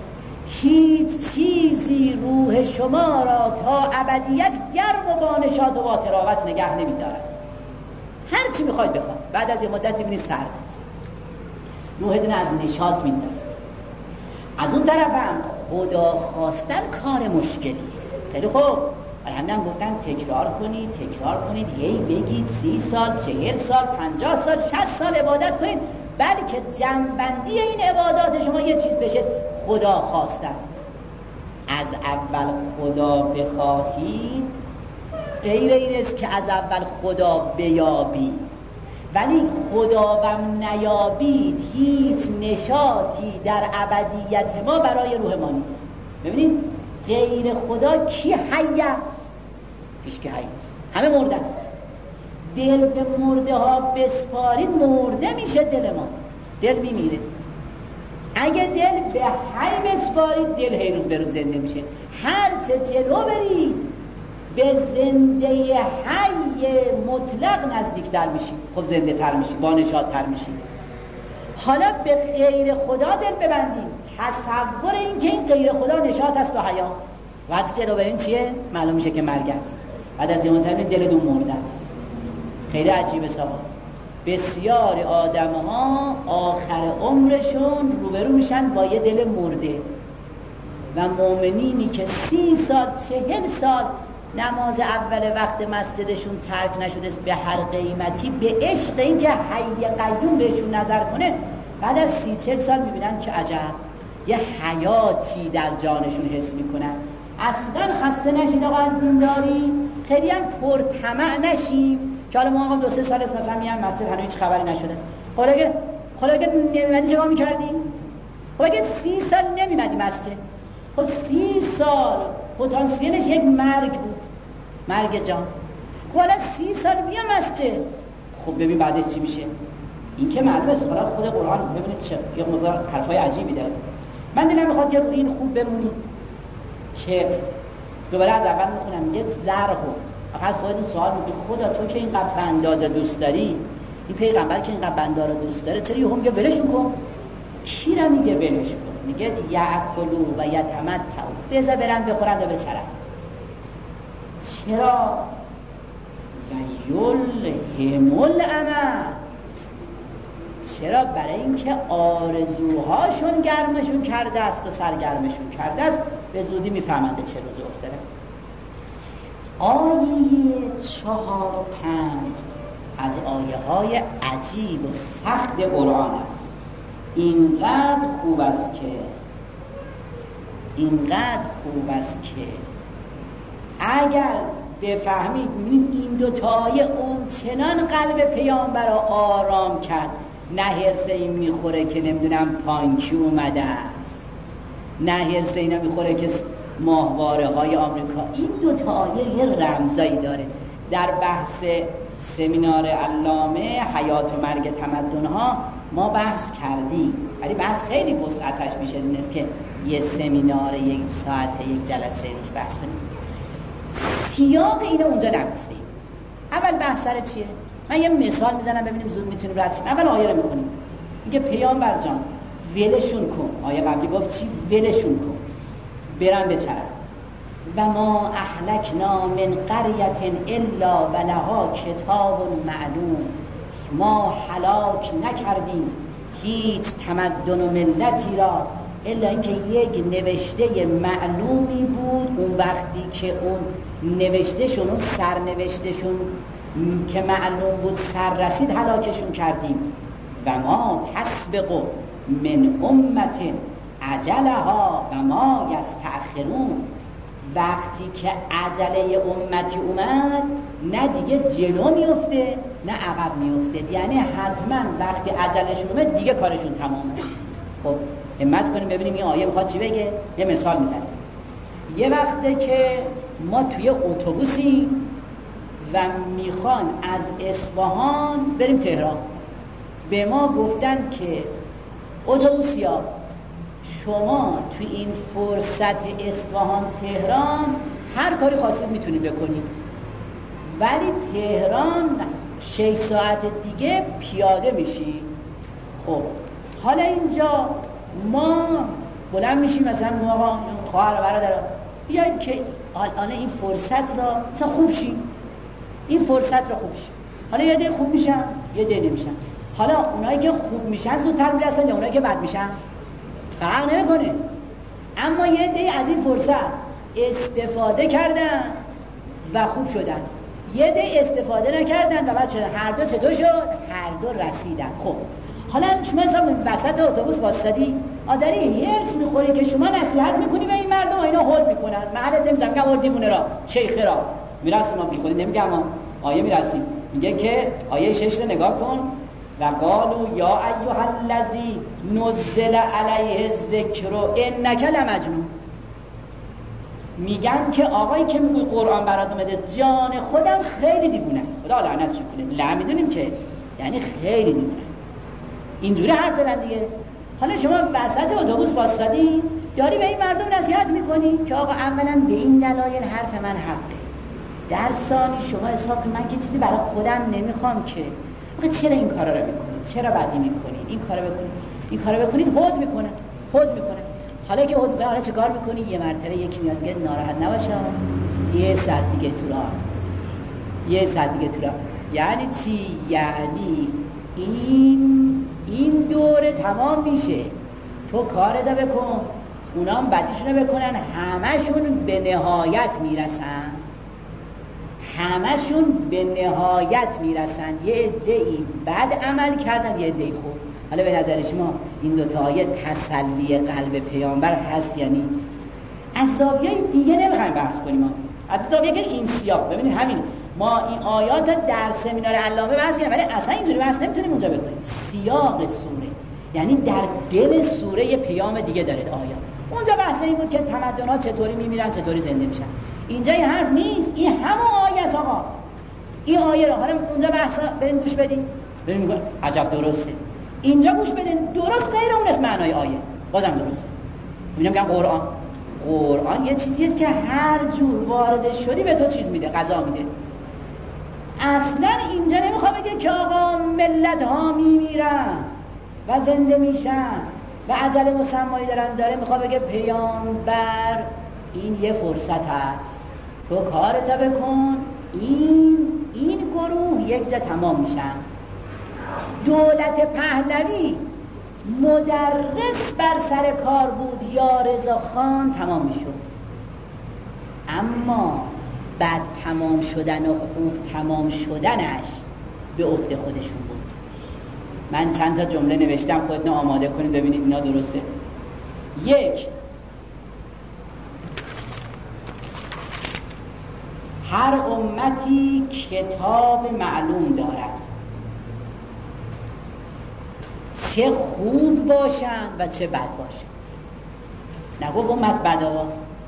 هیچ چیزی روح شما را تا ابدیت گرم و با نشاط و با تراوت نگه نمی‌دارد. هر چی می‌خواید بخواید، بعد از یه مدت می‌بینید سرد است، روحتون از نشاط میندازه. از اون طرف هم خدا خواستن کار مشکلی است. خیلی خوب، برای هم گفتن تکرار کنید، هی بگید 30 سال، 40 سال، 50 سال، 60 سال عبادت کنید، بلکه جمع‌بندی این عبادات شما یه چیز بشه: خدا خواستن. از اول خدا بخواهید غیر این است که از اول خدا بیابید، ولی خداوند نیابید هیچ نشاطی در ابدیت ما برای روح ما نیست. ببینید غیر خدا کی حی است؟ هیچ کی حی است، همه مردن. دل به مرده ها بسپارید مرده میشه دل ما، دل میمیره. اگه دل به حی بسپارید دل هی روز به روز زنده میشه. هرچه جلو برید به زنده حی مطلق نزدیکتر میشید، خب زنده تر میشید، با نشاط تر میشید. حالا به غیر خدا دل ببندید، تصور این که این غیر خدا نشاط است و حیات، وقتی جلو برین چیه؟ معلوم میشه که مرگ است. بعد از این مدت دلتون مرده است. خیلی عجیبه صاحب. بسیار آدم ها آخر عمرشون روبرو میشن با یه دل مرده و مؤمنینی که 30 سال 40 سال نماز اول وقت مسجدشون ترک نشده به هر قیمتی، به عشق این که حی قیوم بهشون نظر کنه، بعد از 30-40 سال میبینن که عجب یه حیاتی در جانشون حس میکنن. اصلا خسته نشید آقا از دینداری، خیلی هم پرطمع نشیم که حالا ما آقا 2-3 سال است مثلا میان مسجد هنوز هیچ خبری نشده است. حالا اگه نمیمدی چه کار میکردی؟ خب اگه 30 سال نمیمدی مسجد، خب 30 سال پتانسیلش یک مرگ بود، مرگ جان. خب حالا 30 سال بیا مسجد، خب ببین بعدش چی میشه. این که معلومه است، حالا خود قرآن ببینید چه یه مقدار حرفای عجیبی داره. من دلم میخواد یه رو این خوب بمونید که دوباره از اول میخونم. میگه زرهو، فقط خودتون سوال میکنید خدا تو که اینقدر بنده دوست داری، این پیغمبر که اینقدر بنده رو دوست داره، چرا یهو میگه ولشون کن؟ کی را میگه ولش کن؟ میگه یاکلوا و یتمتعوا، بذار برن بخورن و بچرن. چرا؟ و یلهموا الامل. چرا؟ برای اینکه آرزوهاشون گرمشون کرده است و سرگرمشون کرده است، به زودی میفهمنده چه روز افتاده. آیه 4-5 از آیه های عجیب و سخت قرآن است. اینقدر خوب است که اگر بفهمید، می‌بینید این دو تا آیه اون چنان قلب پیامبر را آرام کرد. نه هرس این میخوره که نمیدونم پانکی اومده است، نه هرس اینا میخوره که ماهواره های آمریکا. این دو تا آیه یه رمزایی داره. در بحث سمینار علامه حیات و مرگ تمدن ها ما بحث کردیم، ولی بحث خیلی وسعتش بیش از این است که یه سمینار 1 ساعت 1 جلسه روش بحث کنیم. سیاق اینو اونجا نگفتیم. اول بحث سر چیه؟ من یه مثال میزنم ببینیم زود میتونیم رد شیم. اول آیه رو میخونیم. میگه پیامبر جان ولشون کن. آیه قبلی گفت چی؟ ولشون کن، برن بچرن. و ما اهلکنا من قریة الا ولها کتاب معلوم. ما هلاک نکردیم هیچ تمدن و ملتی را الا اینکه یک نوشته معلومی بود. اون وقتی که اون نوشتهشون، اون سرنوشتشون که معلوم بود سر رسید، هلاکشون کردیم. و ما تسبق من امت عجلها و ما یستأخرون. وقتی که عجله امتی اومد، نه دیگه جلو میفته نه عقب میفته، یعنی حتما وقتی عجلشون اومد دیگه کارشون تمامه. خب همت کنیم ببینیم این آیه میخواد چی بگه. یه مثال میزنیم. یه وقته که ما توی اتوبوسی و میخوان از اصفهان بریم تهران، به ما گفتن که اتوبوسیا شما توی این فرصت اصفهان تهران هر کاری خواستید میتونید بکنید، ولی تهران 6 ساعت دیگه پیاده میشی. خب حالا اینجا ما بلند میشیم مثلا آقا خواهر و برادر بیاید که حالا این فرصت را مثلا خوب شیم، این فرصت را خوب شیم. حالا یه عده خوب میشن یه عده نمیشن. حالا اونایی که خوب میشن زودتر میرسن یا اونایی که بد میشن فرق نمیکنه، اما یه عده از این فرصت استفاده کردن و خوب شدن، یه عده استفاده نکردن و بد شدن. هر دو چطور شد؟ هر دو رسیدن. خب حالا شما حساب کنید وسط اتوبوس واسطی آدری هرس میخوری که شما نصیحت میکنی به این مردم و اینا هول میکنن. محلت نمیذارم میگم هول دیمونه را شیخه را میرسیم ما بیخودی نمیگم آیه میرسیم میگه که آیه 6 رو نگاه کن و قالوا یا ایها الذی نزل علیه الذکر انک لمجنون. میگم که آقایی که میگه قرآن برات اومده جان خودم خیلی دیوونه، خدا لعنتش کنه. لا میدونین که یعنی خیلی دیوونه، اینجوری حرف زدن دیگه. حالا شما وسط اتوبوس واسطی داری به این مردم نصیحت میکنی که آقا اولا به این دلایل حرف من حقه، در ثانی شما حساب من که چیزی برای خودم نمیخوام که آقا چرا این کارا رو میکنید، چرا بدی میکنید، این کارو بکنید، این کارو بکنید، هود میکنه. حالا که هود حالا چه کار میکنی؟ یه مرتبه یکی میاد میگه ناراحت نباشه یه ساعت دیگه تو راه، یه ساعت دیگه تو راه. یعنی چی؟ یعنی این دوره تمام میشه، تو کارت بکن، اونا هم بدیشونو بکنن، همشون به نهایت میرسن، همشون به نهایت میرسن. یه عده‌ای بد عمل کردن، یه عده‌ای خوب. حالا به نظر شما این دو تا آیه تسلی قلب پیامبر هست یا نیست؟ از زاویه دیگه نمیخوایم بحث کنیم، از زاویه که این سیاق ببینید همین ما این آیات در سمینار علامه بحث کردیم، ولی اصلا اینجوری بحث نمیتونیم اونجا بکنیم. سیاق سوره یعنی در دل سوره پیام دیگه داره آیات. اونجا بحث این بود که تمدن‌ها چطوری میمیرن چطوری زنده میشن. اینجا این حرف نیست، این همون آیه است آقا. این آیه رو حالا اونجا بحثا برین گوش بدین، برین میگن عجب درسته. اینجا گوش بدین درست غیر اون است معنای آیه، بازم درسته. میگم قرآن یه چیزیه که هر جور وارد شدی به تو چیز میده، غذا میده. اصلا اینجا نمیخواد بگه که آقا ملت ها میمیرن و زنده میشن و عجل مسمایی داره. میخواد بگه پیامبر این یه فرصت هست، تو کارتا بکن، این گروه یک جا تمام میشن. دولت پهلوی مدرس بر سر کار بود یا رضاخان تمام میشد، اما بعد تمام شدن و خوب تمام شدنش به عهده خودشون بود. من چند تا جمله نوشتم، خودتون آماده کنید ببینید اینا درسته. یک، هر امتی کتاب معلوم دارد، چه خوب باشن و چه بد باشن. نگو امت بدا.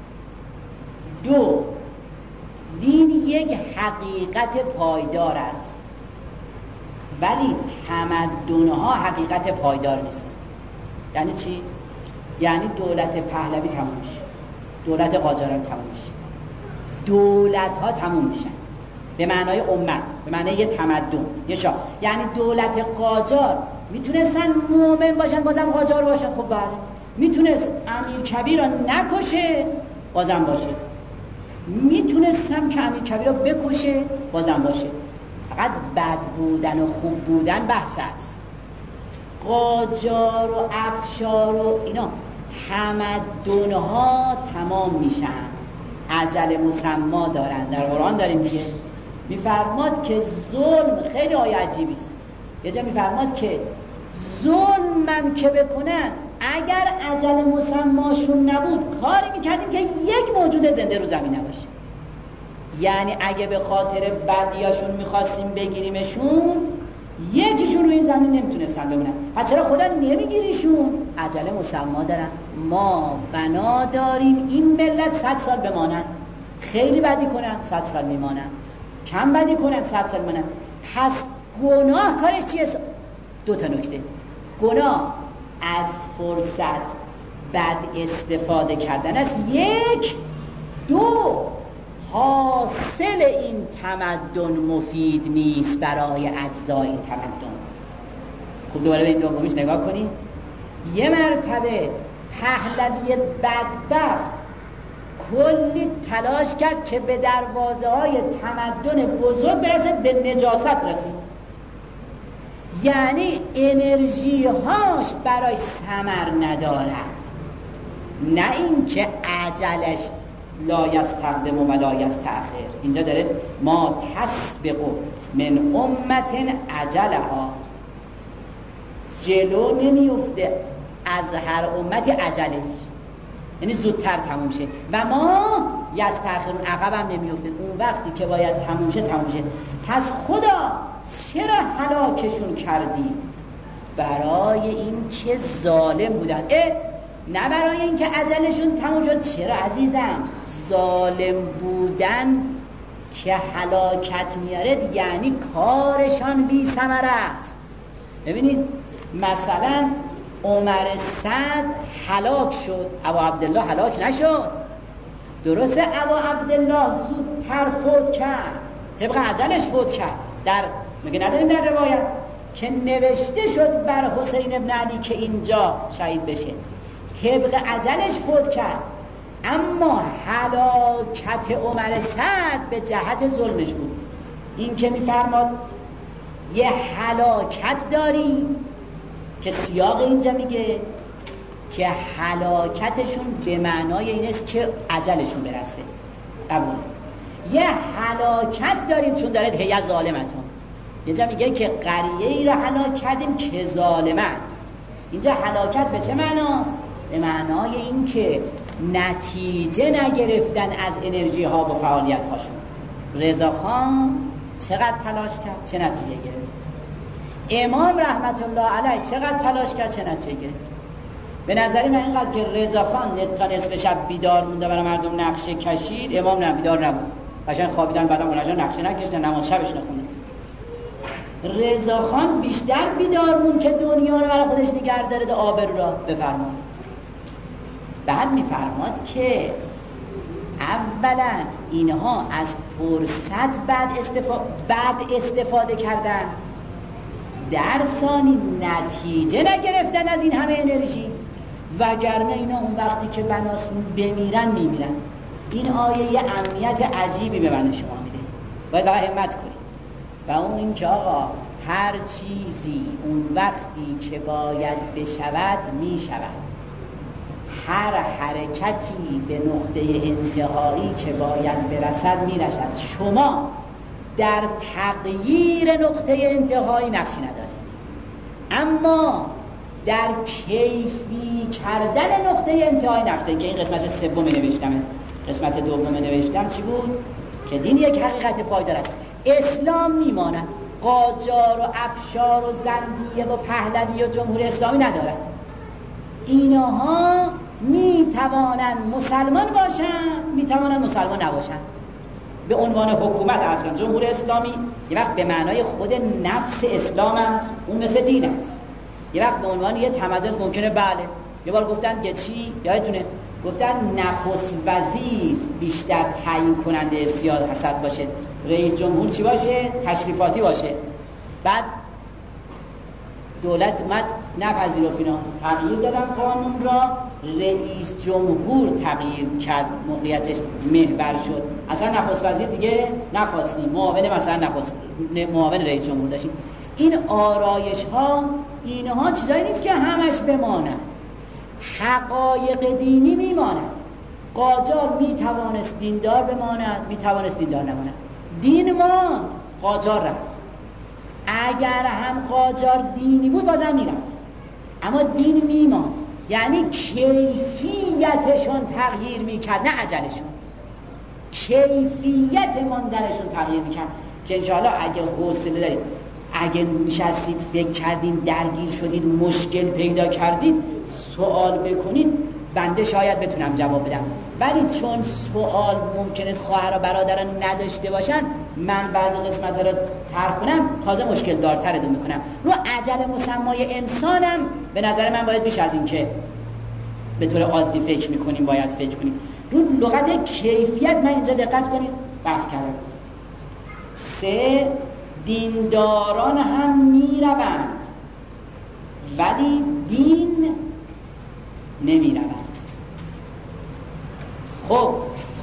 دو، دین یک حقیقت پایدار است، ولی تمدن‌ها حقیقت پایدار نیست. یعنی چی؟ یعنی دولت پهلوی تموم میشه، دولت قاجاران تموم میشه، دولت‌ها تموم میشن به معنای امت، به معنای یه تمدن، یه شاه. یعنی دولت قاجار میتونستن مومن باشن بازم قاجار باشن، خب بله. میتونست امیر کبیر را نکشه بازم باشه، میتونستم که امیر کبیر را بکشه بازم باشه. فقط بد بودن و خوب بودن بحث است. قاجار و افشار و اینا تمدن‌ها تمام میشن، عجل مسما دارن. در قرآن داریم دیگه، میفرماد که ظلم، خیلی آیه عجیبی است، یه جا میفرماد که ظلمم که بکنن اگر عجل مسماشون نبود کاری میکردیم که یک موجود زنده رو زمین نباشه. یعنی اگه به خاطر بدیاشون میخواستیم بگیریمشون، یکیشون روی زمین نمیتونستن بمونن. پس چرا خدا نمیگیریشون؟ عجل مسما دارن. ما بنا داریم این ملت 100 سال بمانن، خیلی بدی کنن 100 سال میمانن، کم بدی کنن 100 سال میمانن. پس گناه کارش چیه؟ دو تا نکته. گناه از فرصت بد استفاده کردن است، یک. دو، حاصل این تمدن مفید نیست برای اجزای این تمدن. خب دوباره به این دومیش نگاه کنید. یه مرتبه پهلوی بدبخت کلی تلاش کرد که به دروازه های تمدن بزرگ برسد، به نجاست رسید. یعنی انرژی هاش برای ثمر ندارد، نه این که عجلش لا یستقدم و لا یستأخر. اینجا داره ما تسبق من امت عجلها، جلو نمیفته از هر امتی عجلش، یعنی زودتر تموم شه، و ما یستأخرون عقب هم نمیفته، اون وقتی که باید تموم شه تموم شه. پس خدا چرا هلاکشون کردی؟ برای این که ظالم بودن. نه برای این که عجلشون تموم شد. چرا عزیزم؟ ظالم بودن که هلاکت میارد، یعنی کارشان بی ثمره است. ببینید مثلا عمر سعد هلاک شد، ابا عبدالله هلاک نشد. درسته ابا عبدالله زودتر فوت کرد، طبق عجلش فوت کرد. در میگه نداریم در روایت که نوشته شد بر حسین ابن علی که اینجا شهید بشه، طبق عجلش فوت کرد. اما هلاکت عمر سعد به جهت ظلمش بود. این که میفرماد یه هلاکت داریم که سیاق اینجا میگه که هلاکتشون به معنای این است که عجلشون برسه. قبول. یه هلاکت داریم چون دارد هی ظالمتون. یه جا میگه که قریه ای را هلاک کردیم که ظالمن. اینجا هلاکت به چه معناست؟ به معنای این که نتیجه نگرفتن از انرژی ها و فعالیت هاشون. رضا خان چقدر تلاش کرد، چه نتیجه گرفت؟ امام رحمت الله علیه چقدر تلاش کرد، چه نتیجه گرفت؟ به نظری من اینقدر که رضا خان تا نصف شب بیدار مونده برای مردم نقشه کشید، امام نه بیدار نبود، قشنگ خوابیدن، بعدم اونجا نقشه نکشیدن، نماز شبش نخوندن. رضا خان بیشتر بیدار موند که دنیا رو برای خودش نگه داره، آبرو را بفرماد. بعد میفرماد که اولا اینها از فرصت بعد استفاده کردن، در ثانی نتیجه نگرفتن از این همه انرژی، وگرنه اینا اون وقتی که بناس بمیرن میمیرن. این آیه یه امنیت عجیبی به من شما میده، باید واقعا همت کنید. و اون این که آقا هر چیزی اون وقتی که باید بشود میشود، هر حرکتی به نقطه انتهایی که باید برسد میرسد. شما در تغییر نقطه انتهایی نقشی ندارید، اما در کیفی کردن نقطه انتهایی نقش دارید. که این قسمت سوم نوشتم. قسمت دوم نوشتم چی بود؟ که دین یک حقیقت پایدار است. اسلام میماند، قاجار و افشار و زندیه و پهلوی و جمهوری اسلامی ندارد. اینها میتوانند مسلمان باشند، میتوانند مسلمان نباشند. به عنوان حکومت اصلا جمهوری اسلامی یه وقت به معنای خود نفس اسلام است، اون مثل دین است. یه وقت به عنوان یه تمدن ممکنه. بله یه بار گفتن که چی یادتونه؟ گفتن نخست وزیر بیشتر تعیین کننده سیاست باشه، رئیس جمهور چی باشه؟ تشریفاتی باشه. بعد دولت اومد نپذیرفت اینا، تغییر دادن قانون را، رئیس جمهور تغییر کرد، موقعیتش محور شد. اصلا نخست وزیر دیگه نخواستیم، معاون رئیس جمهور داشتیم. این آرایش ها اینها چیزایی نیست که همش بمانند. حقایق دینی میماند. قاجار میتوانست دیندار بماند، میتوانست دیندار نماند. دین ماند، قاجار رفت. اگر هم قاجار دینی بود بازم میرفت، اما دین میماند. یعنی کیفیتشون تغییر میکرد، نه عجلشون. کیفیت ماندنشون تغییر میکرد که انشاءالله اگه حوصله دارید، اگه نشستید فکر کردین، درگیر شدید، مشکل پیدا کردید، سوال بکنید، بنده شاید بتونم جواب بدم. ولی چون سوال ممکنه خواهر و برادران نداشته باشن، من بعضی قسمت رو طرح کنم، تازه مشکل دارتر میکنم. رو عجل مسمای انسانم به نظر من باید بیش از این که به طور عادی فکر میکنیم باید فکر کنیم. رو لغت کیفیت من اینجا دقت کنید بحث کردم. 3 دینداران هم میروند ولی دین نمی روند. خب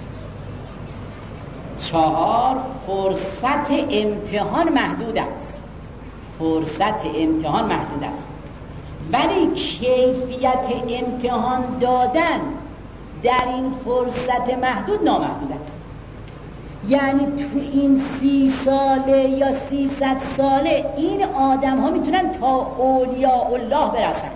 4 فرصت امتحان محدود است. فرصت امتحان محدود است، ولی کیفیت امتحان دادن در این فرصت محدود نامحدود است. یعنی تو این 30 ساله یا 300 ساله این آدم ها میتونن تا اولیاء الله برسن.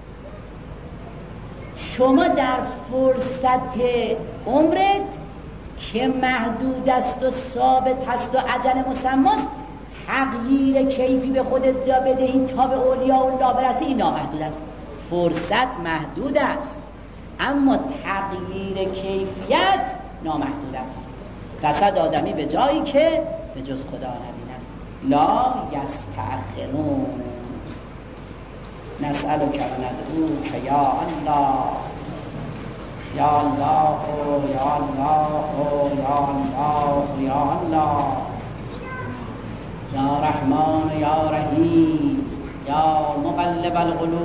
شما در فرصت عمرت که محدود است و ثابت است و اجل مسماست تغییر کیفی به خودت بدهی تا به اولیاء الله برسی، این نامحدود است. فرصت محدود است اما تغییر کیفیت نامحدود است. رسد آدمی به جایی که به جز خدا نبیند. لا یستأخرون. نسألک و ندعوک یا الله، یا الله، یا الله، یا الله، یا الله، یا رحمان، یا رحیم، یا مقلب القلوب.